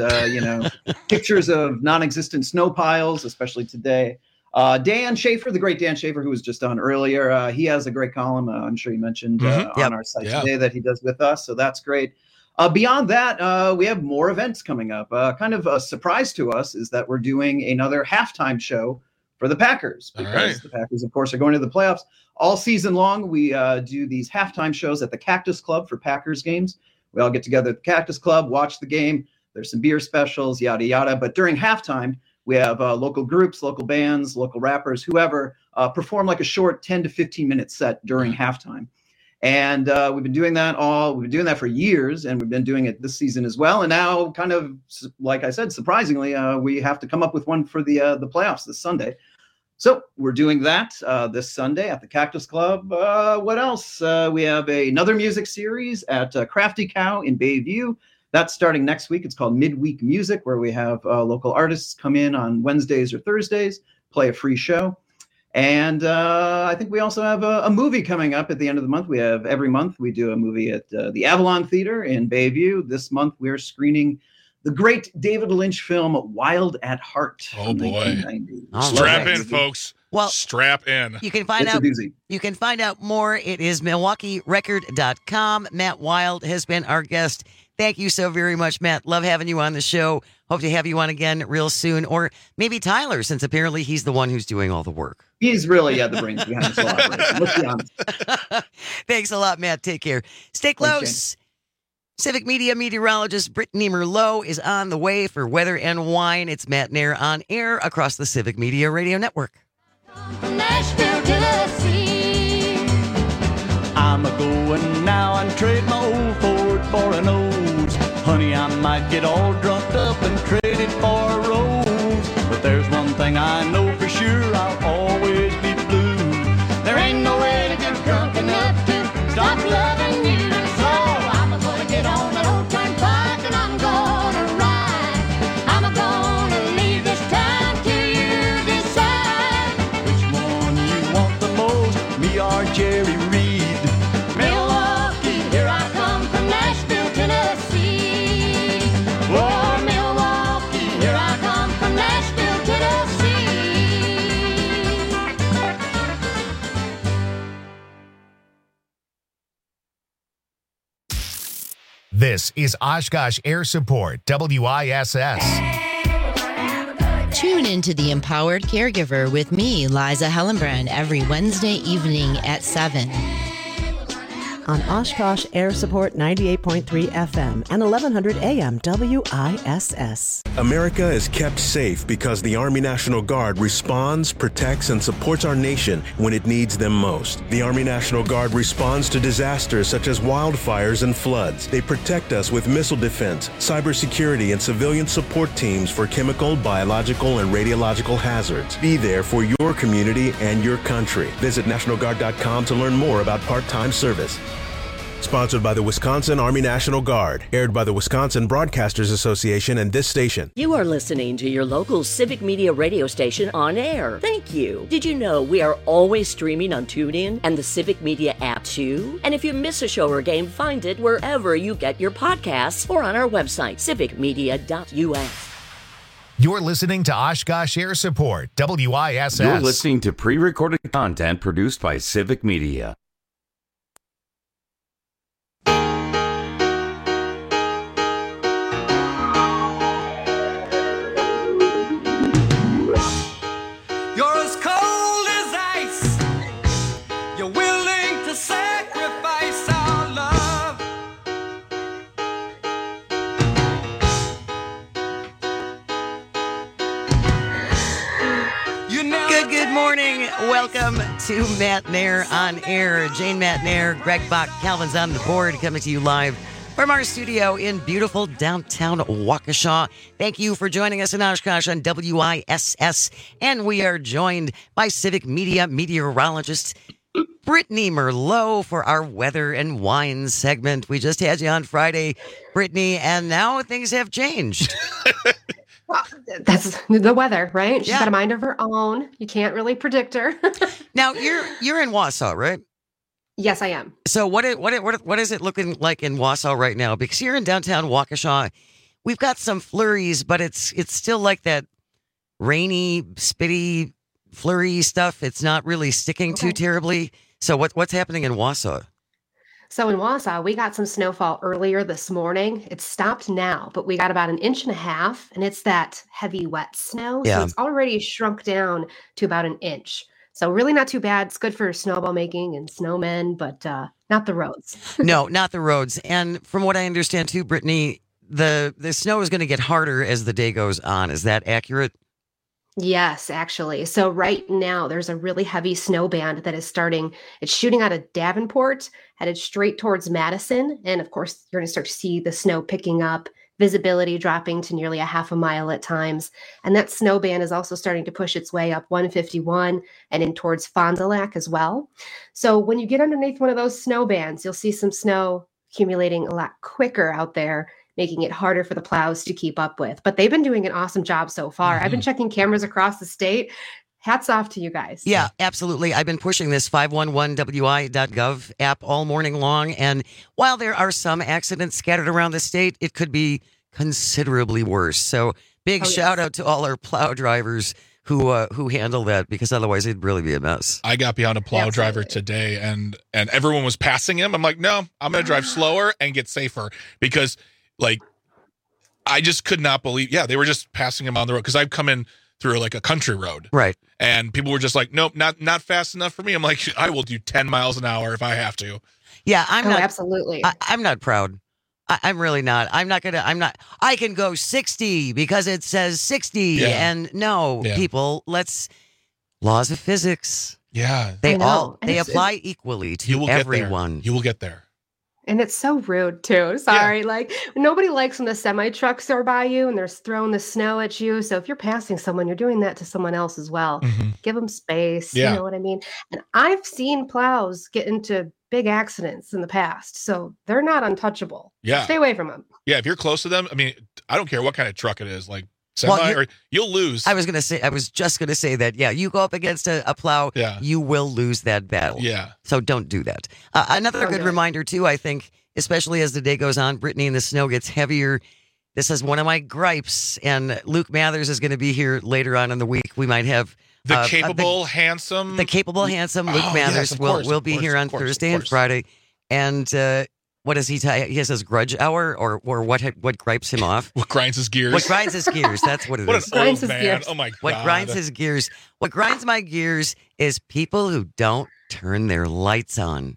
pictures of non-existent snow piles, especially today. Dan Schaefer, the great Dan Schaefer, who was just on earlier, he has a great column, I'm sure you mentioned, on our site today that he does with us, so that's great. Beyond that, we have more events coming up. Kind of a surprise to us is that we're doing another halftime show for the Packers, because the Packers, of course, are going to the playoffs. All season long, we do these halftime shows at the Cactus Club for Packers games. We all get together at the Cactus Club, watch the game. There's some beer specials, yada, yada. But during halftime, we have local groups, local bands, local rappers, whoever, perform like a short 10 to 15-minute set during halftime. And we've been doing that for years, and we've been doing it this season as well. And now, kind of, like I said, surprisingly, we have to come up with one for the playoffs this Sunday. So we're doing that this Sunday at the Cactus Club. What else? We have another music series at Crafty Cow in Bayview. That's starting next week. It's called Midweek Music, where we have local artists come in on Wednesdays or Thursdays, play a free show. And I think we also have a movie coming up at the end of the month. Every month we do a movie at the Avalon Theater in Bayview. This month we're screening the great David Lynch film Wild at Heart. Oh boy! Strap in, folks. Well, strap in. You can find out. You can find out more. It is MilwaukeeRecord.com. Matt Wild has been our guest. Thank you so very much, Matt. Love having you on the show. Hope to have you on again real soon, or maybe Tyler, since apparently he's the one who's doing all the work. He's really the brains behind this operation. Let's be honest. Thanks a lot, Matt. Take care. Stay close. Civic Media meteorologist Brittany Merlot is on the way for Weather and Wine. It's Matt Nair on air across the Civic Media Radio Network. Nashville, Tennessee. I'm a-going now and trade my old Ford for an Olds. Honey, I might get all drunk up and trade it for a Rose. But there's one thing I know for sure, I'll always be blue. There ain't no way to get drunk enough to stop loving you. So I'm gonna get on that old turnpike and I'm gonna ride. I'm gonna leave this town till you decide which one you want the most, me or Jerry Reed. Milwaukee, here I come from Nashville, Tennessee. Oh, Milwaukee, here I come from Nashville, Tennessee. This is Oshkosh Air Support, WISS. Tune into The Empowered Caregiver with me, Liza Hellenbrand, every Wednesday evening at 7. on Oshkosh Air Support 98.3 FM and 1100 AM WISS. America is kept safe because the Army National Guard responds, protects, and supports our nation when it needs them most. The Army National Guard responds to disasters such as wildfires and floods. They protect us with missile defense, cybersecurity, and civilian support teams for chemical, biological, and radiological hazards. Be there for your community and your country. Visit NationalGuard.com to learn more about part-time service. Sponsored by the Wisconsin Army National Guard. Aired by the Wisconsin Broadcasters Association and this station. You are listening to your local Civic Media radio station on air. Thank you. Did you know we are always streaming on TuneIn and the Civic Media app too? And if you miss a show or game, find it wherever you get your podcasts or on our website, civicmedia.us. You're listening to Oshkosh Air Support, WISS. You're listening to pre-recorded content produced by Civic Media. You're as cold as ice. You're willing to sacrifice our love. Good morning. Welcome to Matt Nair on Air. Jane Matt Nair, Greg Bach, Calvin's on the board, coming to you live from our studio in beautiful downtown Waukesha. Thank you for joining us in Oshkosh on WISS. And we are joined by Civic Media meteorologist Brittany Merlot for our weather and wine segment. We just had you on Friday, Brittany, and now things have changed. Well, that's the weather, right? She's got a mind of her own. You can't really predict her. Now you're in Wausau, right? Yes, I am. So what is it looking like in Wausau right now? Because here in downtown Waukesha, we've got some flurries, but it's still like that rainy, spitty, flurry stuff. It's not really sticking too terribly. So what's happening in Wausau? So in Wausau, we got some snowfall earlier this morning. It's stopped now, but we got about 1.5 inches, and it's that heavy, wet snow. Yeah. So it's already shrunk down to about 1 inch. So really not too bad. It's good for snowball making and snowmen, but not the roads. No, not the roads. And from what I understand too, Brittany, the snow is going to get harder as the day goes on. Is that accurate? Yes, actually. So right now there's a really heavy snow band that is starting. It's shooting out of Davenport, headed straight towards Madison. And of course, you're going to start to see the snow picking up, visibility dropping to nearly 0.5 mile at times. And that snow band is also starting to push its way up 151 and in towards Fond du Lac as well. So when you get underneath one of those snow bands, you'll see some snow accumulating a lot quicker out there, making it harder for the plows to keep up with. But they've been doing an awesome job so far. I've been checking cameras across the state. Hats off to you guys. Yeah, absolutely. I've been pushing this 511wi.gov app all morning long. And while there are some accidents scattered around the state, it could be considerably worse. So big shout out to all our plow drivers who handle that, because otherwise it'd really be a mess. I got behind a plow driver today and everyone was passing him. I'm like, no, I'm going to drive slower and get safer, because like, I just could not believe, they were just passing him on the road, because I've come in through like a country road. Right. And people were just like, nope, not fast enough for me. I'm like, I will do 10 miles an hour if I have to. Yeah, I'm not. Absolutely. I'm not proud. I'm really not. I can go 60 because it says 60. Yeah. And no, people, laws of physics. Yeah. They apply equally to everyone. You will get there. And it's so rude too. Sorry. Like, nobody likes when the semi trucks are by you and they're throwing the snow at you. So if you're passing someone, you're doing that to someone else as well. Give them space. Yeah. You know what I mean? And I've seen plows get into big accidents in the past. So they're not untouchable. Yeah. Stay away from them. Yeah. If you're close to them, I mean, I don't care what kind of truck it is, like semi, or you'll lose. I was just going to say that. Yeah. You go up against a plow, you will lose that battle. Yeah. So don't do that. Another good reminder too, I think, especially as the day goes on, Brittany, and the snow gets heavier. This is one of my gripes, and Luke Mathers is going to be here later on in the week. We might have the capable, handsome Luke Mathers will be here on Thursday and Friday. And what does he he has his grudge hour, or what gripes him off? What grinds his gears? What grinds his gears? That's what it what is. An old man. Oh my God. What grinds his gears? What grinds my gears is people who don't turn their lights on.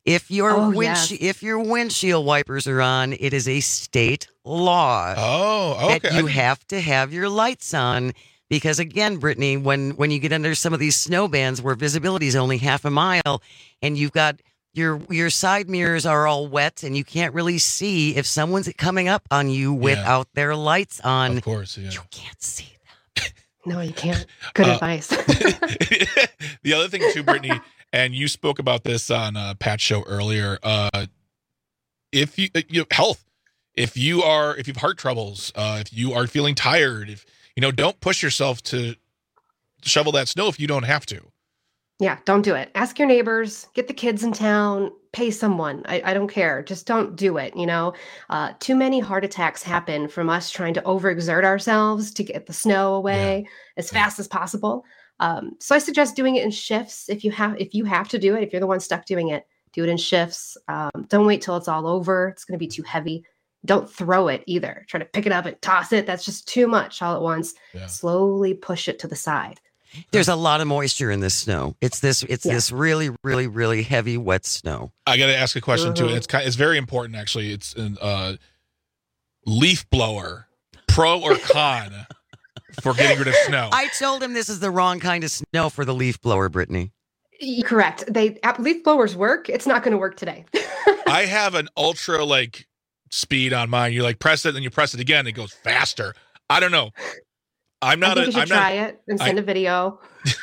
If your windshield wipers are on, it is a state law. Oh, okay. That you have to have your lights on because, again, Brittany, when you get under some of these snow bands where visibility is only half a mile, and you've got your side mirrors are all wet, and you can't really see if someone's coming up on you without their lights on. Of course, yeah. You can't see them. No, you can't. Good advice. The other thing too, Brittany. And you spoke about this on Pat's show earlier. If you health, if you have heart troubles, if you are feeling tired, if don't push yourself to shovel that snow if you don't have to. Yeah, don't do it. Ask your neighbors, get the kids in town, pay someone. I don't care. Just don't do it. Too many heart attacks happen from us trying to overexert ourselves to get the snow away as fast as possible. So I suggest doing it in shifts. If you have to do it, if you're the one stuck doing it, do it in shifts. Don't wait till it's all over. It's going to be too heavy. Don't throw it either. Try to pick it up and toss it. That's just too much all at once. Yeah. Slowly push it to the side. There's a lot of moisture in this snow. It's this really, really, really heavy, wet snow. I got to ask a question too. It's very important actually. It's a leaf blower, pro or con? For getting rid of snow. I told him this is the wrong kind of snow for the leaf blower, Brittany. Correct. Leaf blowers work. It's not going to work today. I have an ultra speed on mine. You press it, and you press it again. It goes faster. I don't know. I'm not. I think you should try it and send a video.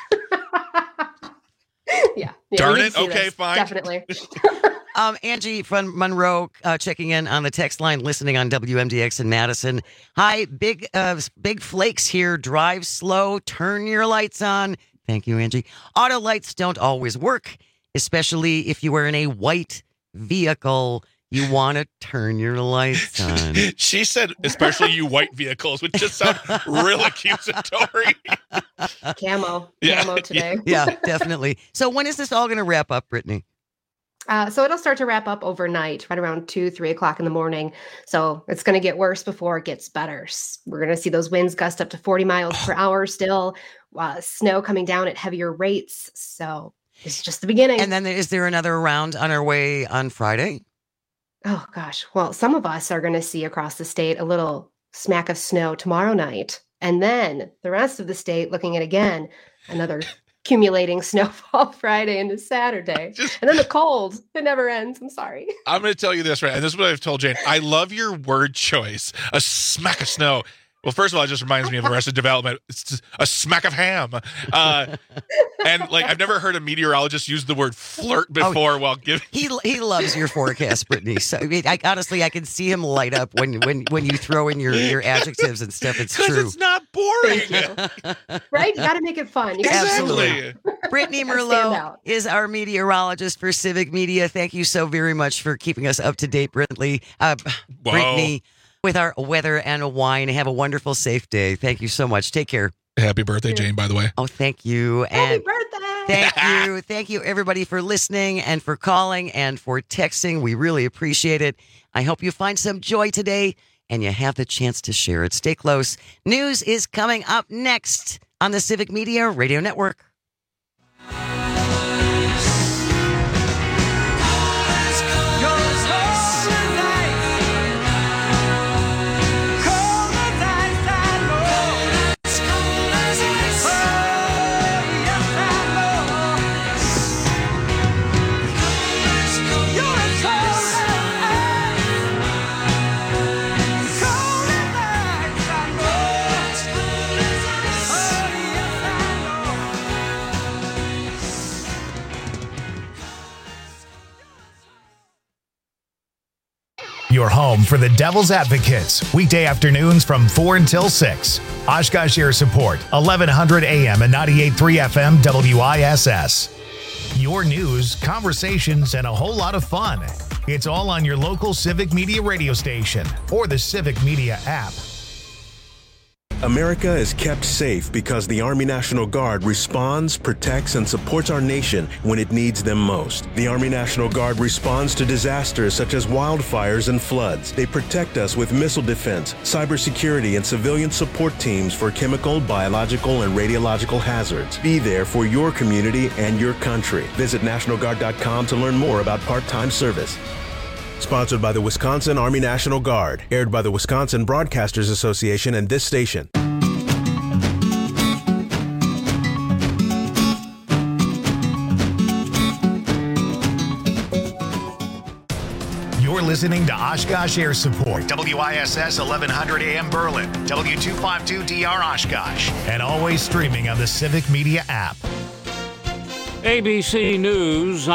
Yeah. Darn it. Okay, fine. Definitely. Angie from Monroe checking in on the text line, listening on WMDX in Madison. Hi, big flakes here. Drive slow. Turn your lights on. Thank you, Angie. Auto lights don't always work, especially if you are in a white vehicle. You want to turn your lights on. She said, especially you white vehicles, which just sound real accusatory. Camo today. Yeah, definitely. So when is this all going to wrap up, Brittany? So it'll start to wrap up overnight, right around 2-3 o'clock in the morning. So it's going to get worse before it gets better. We're going to see those winds gust up to 40 miles per hour still. Snow coming down at heavier rates. So it's just the beginning. And then is there another round on our way on Friday? Oh, gosh. Well, some of us are going to see across the state a little smack of snow tomorrow night. And then the rest of the state looking at, again, another accumulating snowfall Friday into Saturday. And then the cold. It never ends. I'm sorry. I'm going to tell you this, right? And this is what I've told Jane. I love your word choice. A smack of snow. Well, first of all, it just reminds me of Arrested Development. It's just a smack of ham. And I've never heard a meteorologist use the word flirt before while giving. He loves your forecast, Brittany. So honestly, I can see him light up when you throw in your adjectives and stuff. It's true. Because it's not boring. Right? You got to make it fun. Absolutely. Brittany Merlot is our meteorologist for Civic Media. Thank you so very much for keeping us up to date, Brittany. Brittany. With our weather and wine. Have a wonderful, safe day. Thank you so much. Take care. Happy birthday, Jane, by the way. Oh, thank you. Happy birthday. Thank you. Thank you, everybody, for listening and for calling and for texting. We really appreciate it. I hope you find some joy today and you have the chance to share it. Stay close. News is coming up next on the Civic Media Radio Network. Your home for the Devil's Advocates, weekday afternoons from 4 until 6. Oshkosh Air Support, 1100 AM and 98.3 FM WISS. Your news, conversations, and a whole lot of fun. It's all on your local Civic Media radio station or the Civic Media app. America is kept safe because the Army National Guard responds, protects, and supports our nation when it needs them most. The Army National Guard responds to disasters such as wildfires and floods. They protect us with missile defense, cybersecurity, and civilian support teams for chemical, biological, and radiological hazards. Be there for your community and your country. Visit NationalGuard.com to learn more about part-time service. Sponsored by the Wisconsin Army National Guard. Aired by the Wisconsin Broadcasters Association and this station. You're listening to Oshkosh Air Support, WISS 1100 AM Berlin, W252DR Oshkosh, and always streaming on the Civic Media app. ABC News.